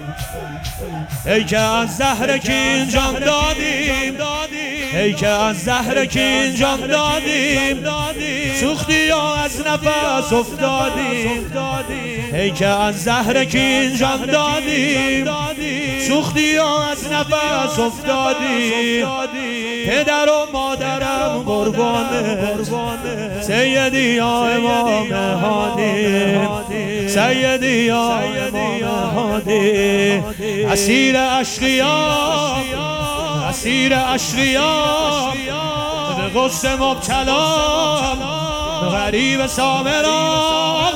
ای که از زهر کین جان دادیم، ای که از زهر کین جان دادیم، سوختی و از نفس افتادیم. ای که از زهر کین جان دادیم، سوختی و از نفس افتادیم. پدر و مادرم قربانه، سیدی یا امام هادی، سیدی یا امام هادی. اسیر اشقیا، اسیر اشقیا، به غصه مبتلا، غریب سامرا.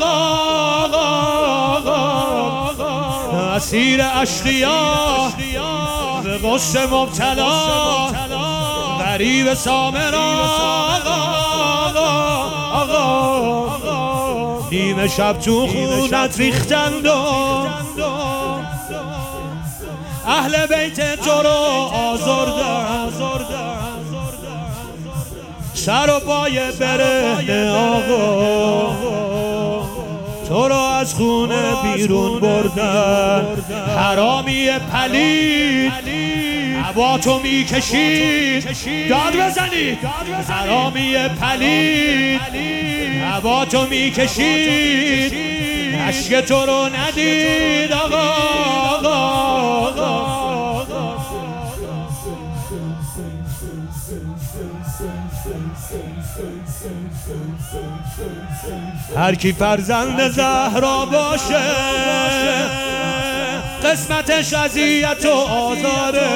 اسیر اشقیا، به غصه مبتلا، غریب سامرا. نیمه شب تو خونت ریختند و اهل بیت تو رو آزردن، سر و پای برهنه آقا تو رو از خونه بیرون بردن. حرامی پلید هوا تو میکشید، داد بزنید. حرامی پلید هوا تو میکشید، اشک تو رو ندید آقا. هر کی فرزند زهرا باشه، قسمتش اذیت و آزاره،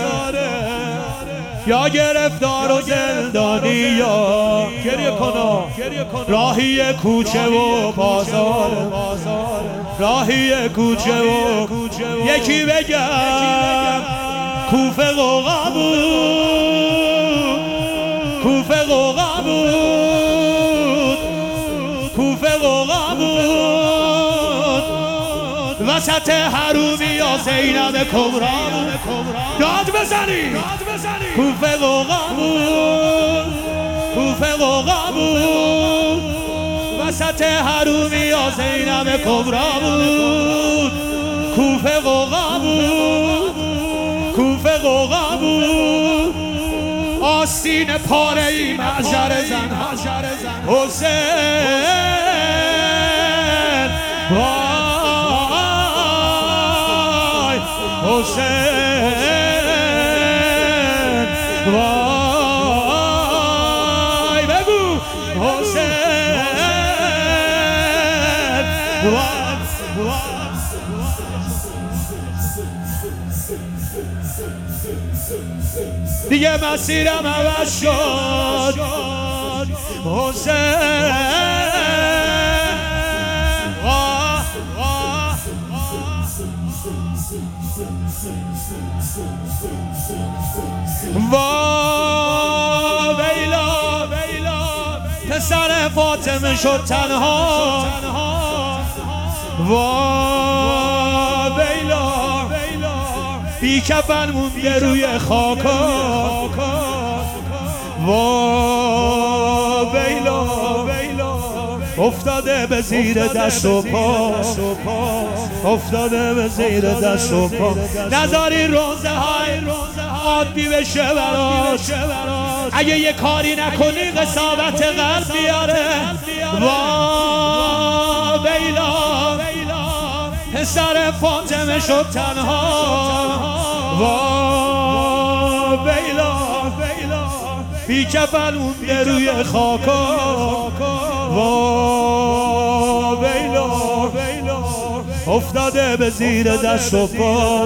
یا گرفتار و زندانی یا گریه کن، راهی کوچه و بازار، راهی کوچه و یکی بگم کوفه قوقا بود، کوفه قوقا بود، کوفه قوقا بود. وسط حرومی یا زینب کبرا بود، داد بزنی. کوفه قوقا بود، کوفه قوقا بود. وسط حرومی یا زینب کبرا بود، کوفه قوقا بود، کوفه قوقا بود. آستین پاره ای محشر زن حسین، وای حسین، وای بگو حسین، دیگه مسیرم عوض شد حسین. وا ویلا پسر فاطمه شد تنها. وا ویلا بی کفن مونده روی خاکا. وا ویلا افتاده به زیر دست و پا، افتاده به زیر دست و پا. نذاری روزه های عادی بشه براش، اگه یه کاری نکنی قساوت قلب بیاره. وا ویلا پسر فاطمه شد تنها. وا ویلا بی کفن مونده روی خاکا. وا ویلا افتاده به زیر دست و پا.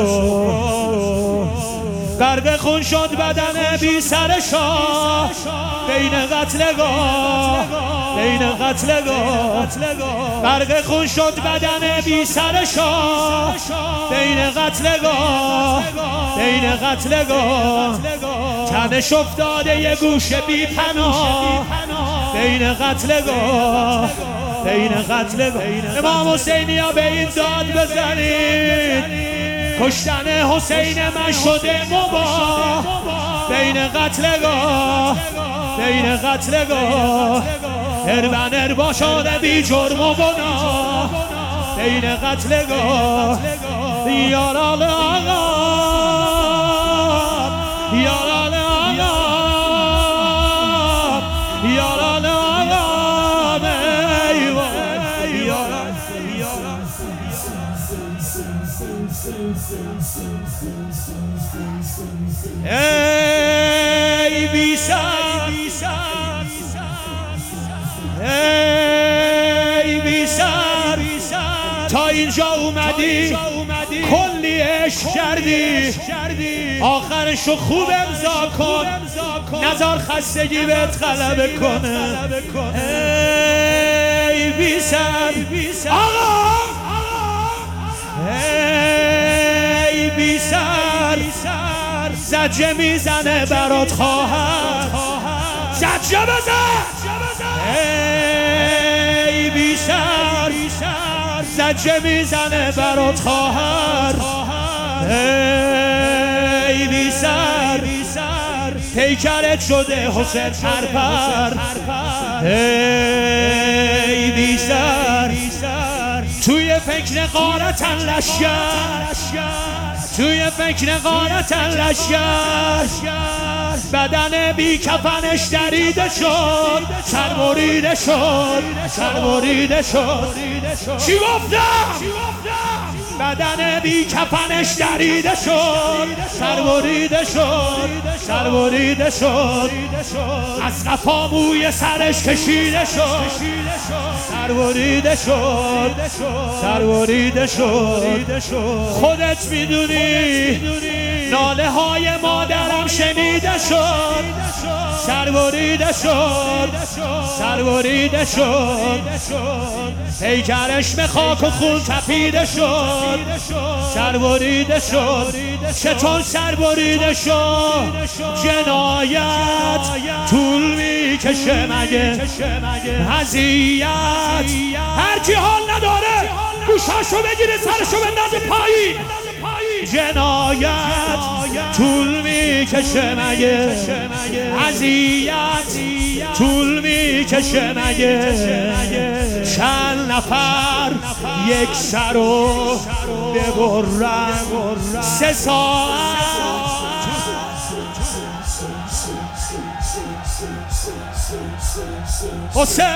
غرق خون شد بدن بی سر شاه، بین قتلگاه، بین قتلگاه. غرق خون شد بدن بی سر شاه، بین قتلگاه، بین قتلگاه. تنش افتاده یه گوشه بی پناه، بین قتلگاه، بین قتلگاه. امام حسینی ها به این داد بزنید، کشتن حسین من شده مباح. بین قتلگاه، بین قتلگاه. اربن اربا شده بی جرم و گناه، بین قتلگاه. یارال آقا یارال آقا یارال آقا ای بی سر ای بی سر تا اینجا اومدی کلی عشق کردی آخرشو خوب امضا کن نذار خستگی بهت غلبه کنه ای بی سر آقا ای بی سر زجه میزنه برات خواهر زجه بزن ای بی سر زجه میزنه برات خواهر ای بی سر پیکرت شده حسین پرپر ای بی سر توی فکر غارتن لشگر توی فکر غارتن لشگر بدن بی کفنش دریده شد سربریده شد چی گفتم؟ بدن بی کفنش دریده شد سربریده شد از قفا موی سرش کشیده شد سربریده شد خودت میدونی ناله های مادرم شنیده شد سربریده شد پیکرش به خاک و خون تپیده شد سربریده شد چطور سربریده شد جنایت طول میکشه مگه اذیت هر کی حال نداره گوشاشو بگیره سرشو بندازه پایین جنایت طول میکشه مگه اذیت طول میکشه مگه چند نفر یک سرو ببرن 3 ساعت حسین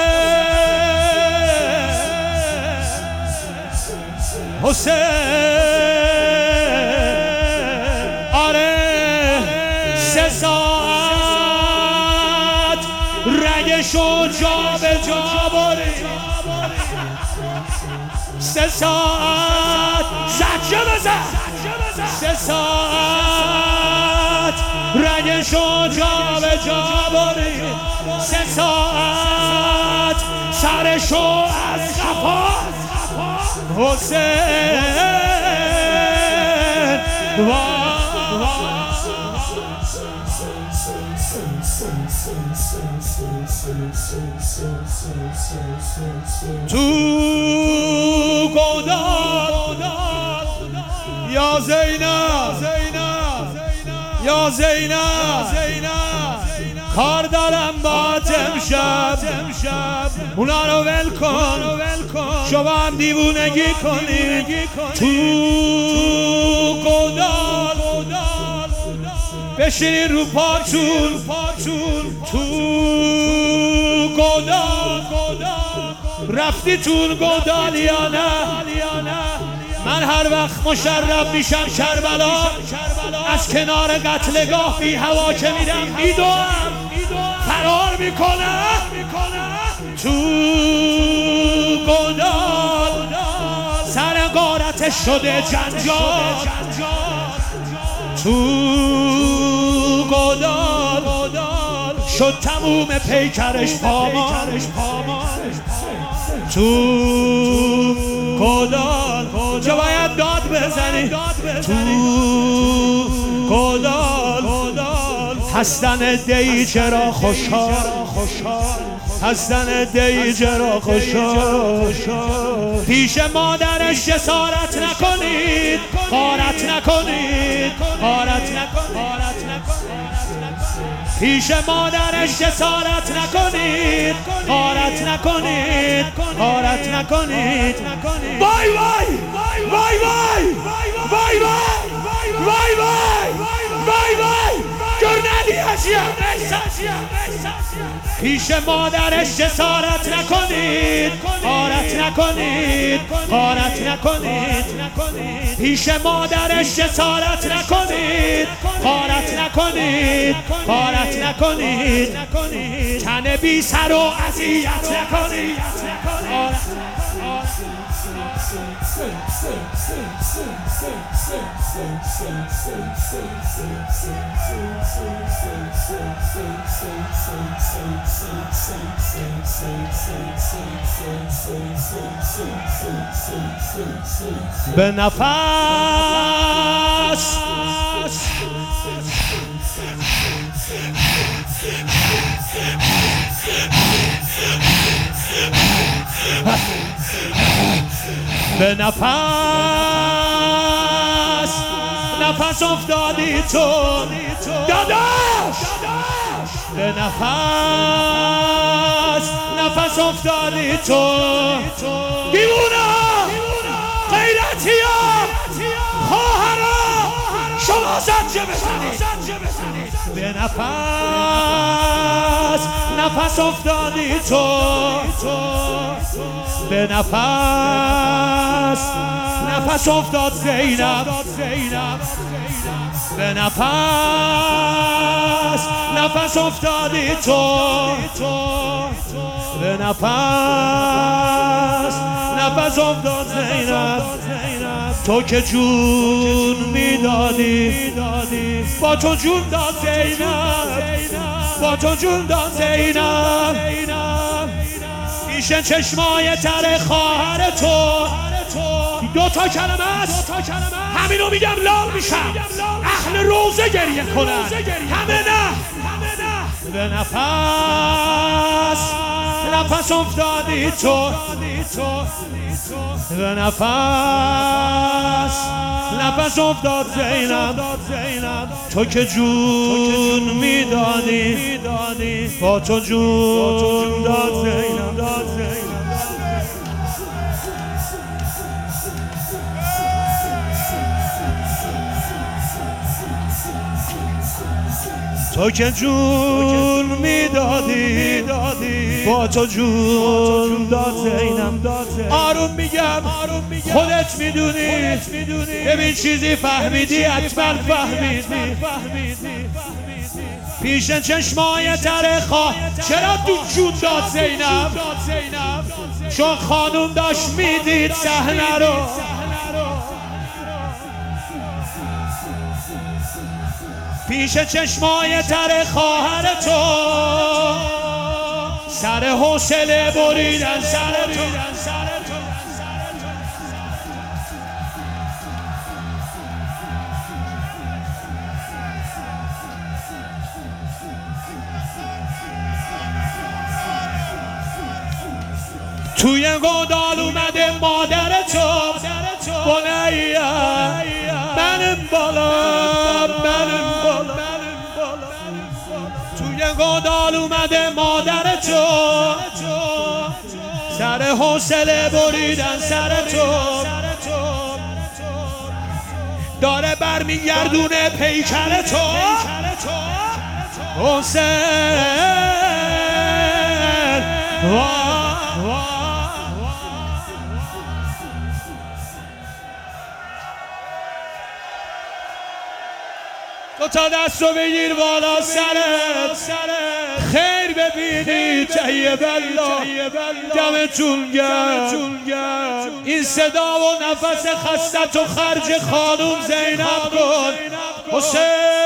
آره 3 ساعت رگشو جا به جا بری 3 ساعت زجه بزن 3 ساعت رگشو جا به جا بری 3 ساعت سرشو از قفا حسین تو گودال یا زینب کار دارم با امشب اونا رو ول کن شما هم دیوونگی کنید تو گودال بشینید رو پاتون تو گودال رفتیتون گودال یا نه من هر وقت مشرف میشم کربلا از کنار قتلگاه بی هوا که میرم میدوم فرار میکنم تو گودال سر غارتش شده جنجال تو گودال شد تموم پیکرش پامان تو گودال چه باید داد بزنی تو گودال هستن دی چرا خوشحال هستن دی چرا خوشحال پیش مادرش جسارت نکنید غارت نکنید پیش مادرش جسارت نکنید، غارت نکنید، غارت نکنید. وای وای وای وای وای وای وای وای وای گرنالی هستیم. پیش مادرش جسارت نکنید، غارت نکنید، غارت نکنید. پیش مادرش جسارت نکنید، غارت نکنید، غارت نکنید. تن بی سر و اذیت نکنید. به نفس به نفس نفس افتادی تو داداش، به نفس نفس افتادی تو دیوونه غیرتیا خواهرا شما زنجه بزنید. به نفس نفس افتادی تو، به نفس نفس افتاد زینب، به نفس نفس افتادی تو، به نفس نفس افتاد زینب. تو که جون میدادی با تو جون داد زینب، با تو جون داد زینب. پیش چشمای تر خواهر تو دو تا کلمه است، همینو میگم لال میشم، اهل روزه گریه کنن، همه نه. به نفس نفس افتادی تو، به نفس نفس افتاد زینب. تو که جون میدادی با تو جون داد زینب. تو که جون میدادی با تو جون داد زینب. آروم میگم خودت میدونی، ببین چیزی فهمیدی، حتما فهمیدی. پیش چشمای تر خواه چرا تو جون داد زینب؟ چون خانوم داشت میدید صحنه رو. پیش چشمای تر خواهر تو سر حوصله بریدن سر تو. توی گودال اومده مادر تو، بنیه منم بالا، منم بالا. توی گودال اومده مادر تو، سر حوصله بریدن سر تو. داره برمیگردونه پیکر تو حسین. دو تا دست رو بگیر بالا سرت، خیر ببینی طیب الله، دمتون گرم. این صدا و نفس خستت و خرج خانوم زینب کن حسین.